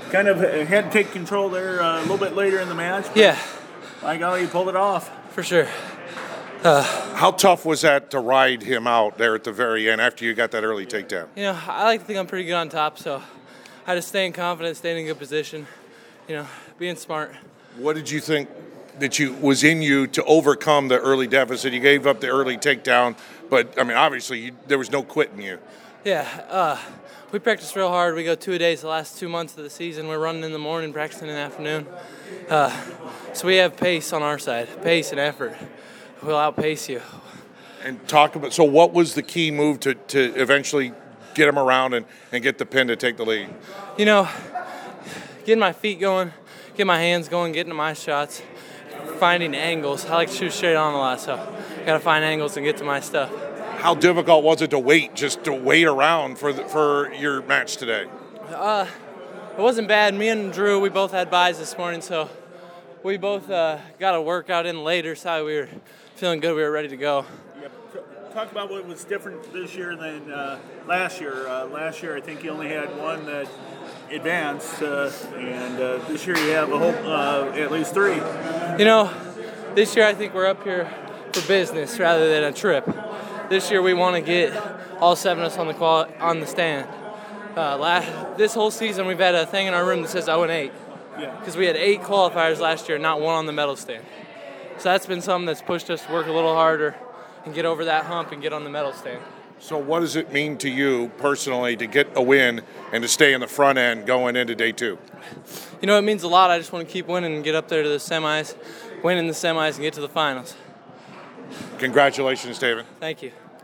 kind of had to take control there a little bit later in the match. Yeah, My golly, you pulled it off. for sure. How tough was that to ride him out there at the very end after you got that early takedown? You know, I like to think I'm pretty good on top, so I had to stay in confidence, stay in a good position, being smart. What did you think that was in you to overcome the early deficit? You gave up the early takedown, but, I mean, obviously there was no quitting you. Yeah, we practice real hard. We go 2 a days the last 2 months of the season. We're running in the morning, practicing in the afternoon. So we have pace on our side, pace and effort. We'll outpace you. And so what was the key move to eventually get him around and get the pin to take the lead? Getting my feet going, getting my hands going, getting to my shots, finding angles. I like to shoot straight on a lot, so got to find angles and get to my stuff. How difficult was it to wait around for your match today? It wasn't bad. Me and Drew, we both had buys this morning, so we both got a workout in later, so we were feeling good. We were ready to go. Yep. Talk about what was different this year than last year. Last year, I think you only had one that advanced, and this year you have a whole, at least 3. This year I think we're up here for business rather than a trip. This year we want to get all 7 of us on the stand. This whole season we've had a thing in our room that says 0-8. Yeah. Because we had 8 qualifiers last year, not 1 on the medal stand. So that's been something that's pushed us to work a little harder and get over that hump and get on the medal stand. So what does it mean to you personally to get a win and to stay in the front end going into day 2? It means a lot. I just want to keep winning and get up there to the semis, win in the semis, and get to the finals. Congratulations, David. Thank you.